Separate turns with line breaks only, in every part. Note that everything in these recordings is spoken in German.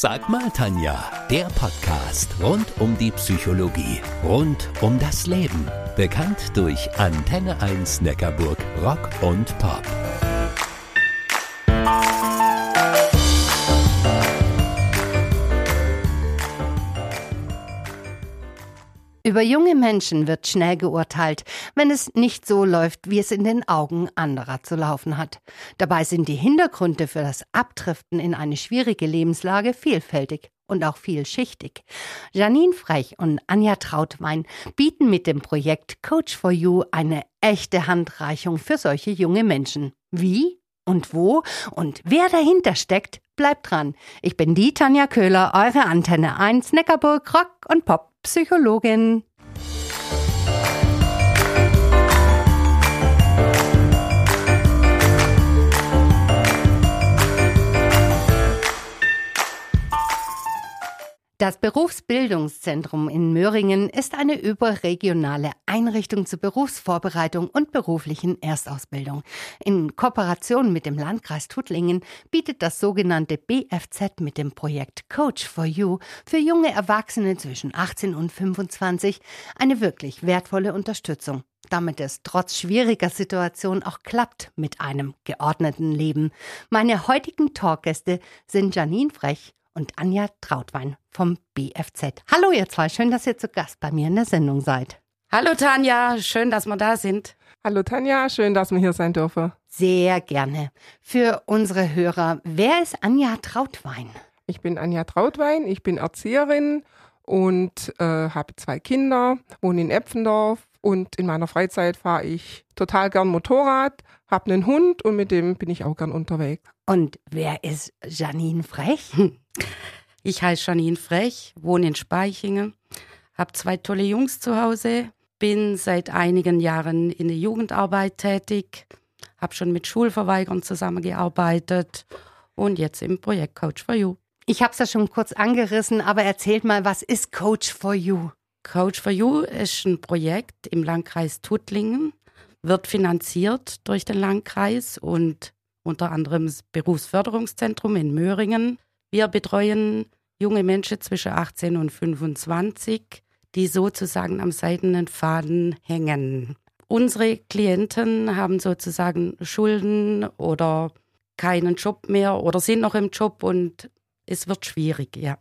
Sag mal, Tanja, der Podcast rund um die Psychologie, rund um das Leben. Bekannt durch Antenne 1 Neckarburg Rock und Pop.
Über junge Menschen wird schnell geurteilt, wenn es nicht so läuft, wie es in den Augen anderer zu laufen hat. Dabei sind die Hintergründe für das Abdriften in eine schwierige Lebenslage vielfältig und auch vielschichtig. Janine Frech und Anja Trautwein bieten mit dem Projekt Coach for You eine echte Handreichung für solche junge Menschen. Wie und wo und wer dahinter steckt, bleibt dran. Ich bin die Tanja Köhler, eure Antenne 1 Neckarburg Rock und Pop Psychologin. Das Berufsbildungszentrum in Möhringen ist eine überregionale Einrichtung zur Berufsvorbereitung und beruflichen Erstausbildung. In Kooperation mit dem Landkreis Tuttlingen bietet das sogenannte BFZ mit dem Projekt Coach for You für junge Erwachsene zwischen 18 und 25 eine wirklich wertvolle Unterstützung, damit es trotz schwieriger Situation auch klappt mit einem geordneten Leben. Meine heutigen Talkgäste sind Janine Frech und Anja Trautwein vom BFZ. Hallo ihr zwei, schön, dass ihr zu Gast bei mir in der Sendung seid.
Hallo Tanja, schön, dass wir da sind.
Hallo Tanja, schön, dass wir hier sein dürfen.
Sehr gerne. Für unsere Hörer, wer ist Anja Trautwein?
Ich bin Anja Trautwein, ich bin Erzieherin und habe 2 Kinder, wohne in Epfendorf und in meiner Freizeit fahre ich total gern Motorrad, habe einen Hund und mit dem bin ich auch gern unterwegs.
Und wer ist Janine Frech?
Ich heiße Janine Frech, wohne in Spaichingen, habe 2 tolle Jungs zu Hause, bin seit einigen Jahren in der Jugendarbeit tätig, habe schon mit Schulverweigern zusammengearbeitet und jetzt im Projekt Coach for You.
Ich habe es ja schon kurz angerissen, aber erzählt mal, was ist Coach for You?
Coach for You ist ein Projekt im Landkreis Tuttlingen, wird finanziert durch den Landkreis und unter anderem das Berufsförderungszentrum in Möhringen. Wir betreuen junge Menschen zwischen 18 und 25, die sozusagen am seidenen Faden hängen. Unsere Klienten haben sozusagen Schulden oder keinen Job mehr oder sind noch im Job und es wird schwierig, ja.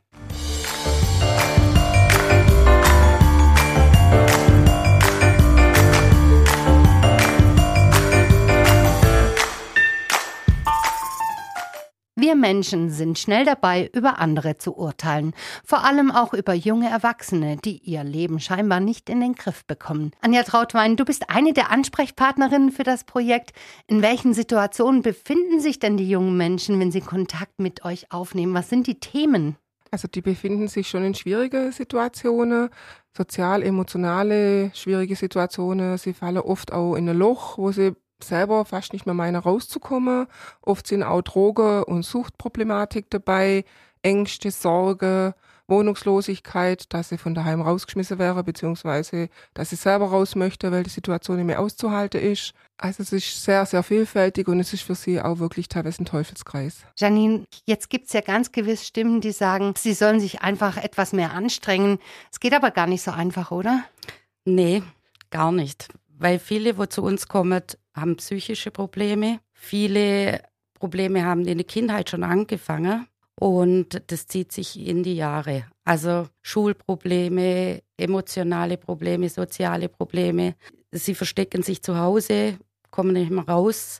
Wir Menschen sind schnell dabei, über andere zu urteilen. Vor allem auch über junge Erwachsene, die ihr Leben scheinbar nicht in den Griff bekommen. Anja Trautwein, du bist eine der Ansprechpartnerinnen für das Projekt. In welchen Situationen befinden sich denn die jungen Menschen, wenn sie Kontakt mit euch aufnehmen? Was sind die Themen?
Also die befinden sich schon in schwierigen Situationen, sozial, emotionale, schwierige Situationen. Sie fallen oft auch in ein Loch, wo sie selber fast nicht mehr meinen rauszukommen. Oft sind auch Drogen- und Suchtproblematik dabei, Ängste, Sorge, Wohnungslosigkeit, dass sie von daheim rausgeschmissen wäre, beziehungsweise dass sie selber raus möchte, weil die Situation nicht mehr auszuhalten ist. Also es ist sehr, sehr vielfältig und es ist für sie auch wirklich teilweise ein Teufelskreis.
Janine, jetzt gibt es ja ganz gewiss Stimmen, die sagen, sie sollen sich einfach etwas mehr anstrengen. Es geht aber gar nicht so einfach, oder?
Nee, gar nicht. Weil viele, die zu uns kommen, haben psychische Probleme. Viele Probleme haben in der Kindheit schon angefangen und das zieht sich in die Jahre. Also Schulprobleme, emotionale Probleme, soziale Probleme. Sie verstecken sich zu Hause, kommen nicht mehr raus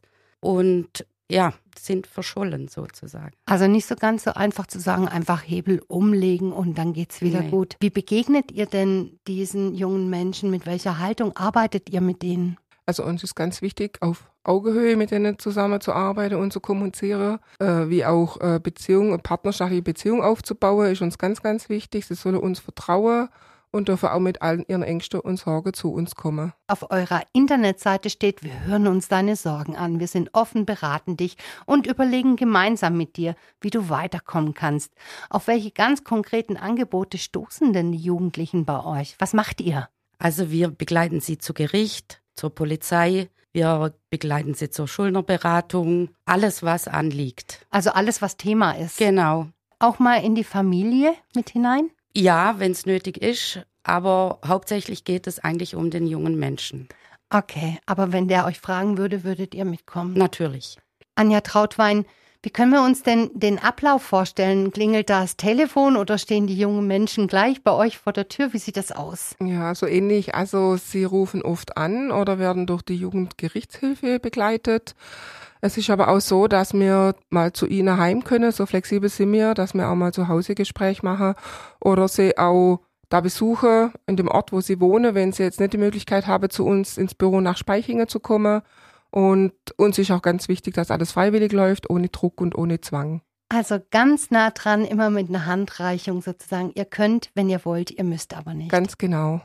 und ja, sind verschollen sozusagen.
Also nicht so ganz so einfach zu sagen, einfach Hebel umlegen und dann geht's wieder gut. Wie begegnet ihr denn diesen jungen Menschen? Mit welcher Haltung arbeitet ihr mit denen?
Also uns ist ganz wichtig, auf Augenhöhe mit denen zusammenzuarbeiten und zu kommunizieren, wie auch Beziehungen, partnerschaftliche Beziehungen aufzubauen, ist uns ganz, ganz wichtig. Sie sollen uns vertrauen und dürfen auch mit allen ihren Ängsten und Sorgen zu uns kommen.
Auf eurer Internetseite steht, wir hören uns deine Sorgen an, wir sind offen, beraten dich und überlegen gemeinsam mit dir, wie du weiterkommen kannst. Auf welche ganz konkreten Angebote stoßen denn die Jugendlichen bei euch? Was macht ihr?
Also wir begleiten sie zu Gericht, zur Polizei, wir begleiten sie zur Schuldnerberatung, alles was anliegt.
Also alles, was Thema ist.
Genau.
auch mal in die Familie mit hinein?
Ja, wenn es nötig ist, aber hauptsächlich geht es eigentlich um den jungen Menschen.
Okay, aber wenn der euch fragen würde, würdet ihr mitkommen?
Natürlich.
Anja Trautwein, wie können wir uns denn den Ablauf vorstellen? Klingelt da das Telefon oder stehen die jungen Menschen gleich bei euch vor der Tür? Wie sieht das aus?
Ja, so ähnlich. Also sie rufen oft an oder werden durch die Jugendgerichtshilfe begleitet. Es ist aber auch so, dass wir mal zu ihnen heim können, so flexibel sind wir, dass wir auch mal zu Hause Gespräch machen oder sie auch da besuchen in dem Ort, wo sie wohnen, wenn sie jetzt nicht die Möglichkeit haben, zu uns ins Büro nach Spaichingen zu kommen. Und uns ist auch ganz wichtig, dass alles freiwillig läuft, ohne Druck und ohne Zwang.
Also ganz nah dran, immer mit einer Handreichung sozusagen. Ihr könnt, wenn ihr wollt, ihr müsst aber nicht.
Ganz genau.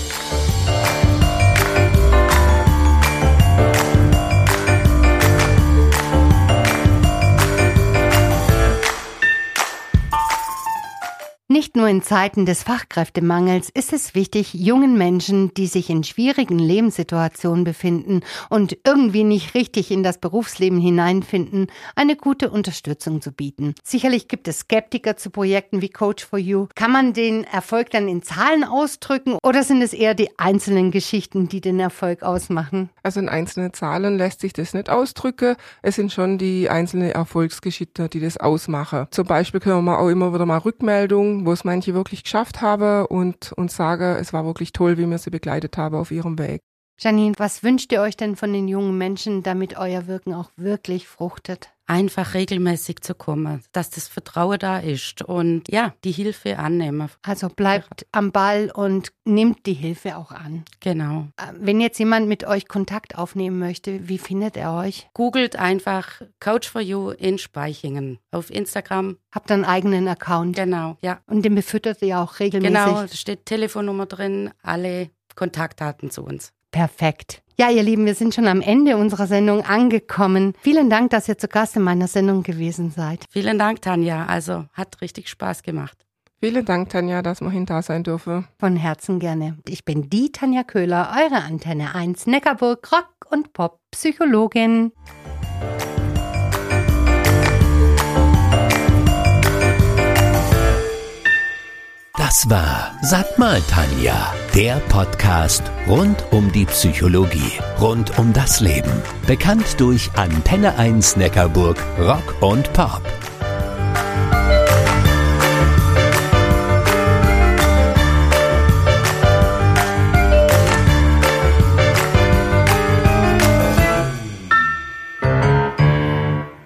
Nicht nur in Zeiten des Fachkräftemangels ist es wichtig, jungen Menschen, die sich in schwierigen Lebenssituationen befinden und irgendwie nicht richtig in das Berufsleben hineinfinden, eine gute Unterstützung zu bieten. Sicherlich gibt es Skeptiker zu Projekten wie Coach4U. Kann man den Erfolg dann in Zahlen ausdrücken oder sind es eher die einzelnen Geschichten, die den Erfolg ausmachen?
Also in einzelnen Zahlen lässt sich das nicht ausdrücken. Es sind schon die einzelnen Erfolgsgeschichten, die das ausmachen. Zum Beispiel können wir auch immer wieder mal Rückmeldungen, wo es manche wirklich geschafft haben und uns sagen, es war wirklich toll, wie wir sie begleitet haben auf ihrem Weg.
Janine, was wünscht ihr euch denn von den jungen Menschen, damit euer Wirken auch wirklich fruchtet?
Einfach regelmäßig zu kommen, dass das Vertrauen da ist und ja, die Hilfe annehmen.
Also bleibt am Ball und nimmt die Hilfe auch an.
Genau.
Wenn jetzt jemand mit euch Kontakt aufnehmen möchte, wie findet er euch?
Googelt einfach Coach4U in Spaichingen auf Instagram.
Habt ihr einen eigenen Account?
Genau, ja.
Und den befüttert ihr auch regelmäßig?
Genau, da steht Telefonnummer drin, alle Kontaktdaten zu uns.
Perfekt. Ja, ihr Lieben, wir sind schon am Ende unserer Sendung angekommen. Vielen Dank, dass ihr zu Gast in meiner Sendung gewesen seid.
Vielen Dank, Tanja. Also, hat richtig Spaß gemacht.
Vielen Dank, Tanja, dass wir da sein dürfen.
Von Herzen gerne. Ich bin die Tanja Köhler, eure Antenne 1 Neckarburg Rock und Pop Psychologin.
Das war Sag mal, Tanja, der Podcast rund um die Psychologie, rund um das Leben. Bekannt durch Antenne 1 Neckarburg Rock und Pop.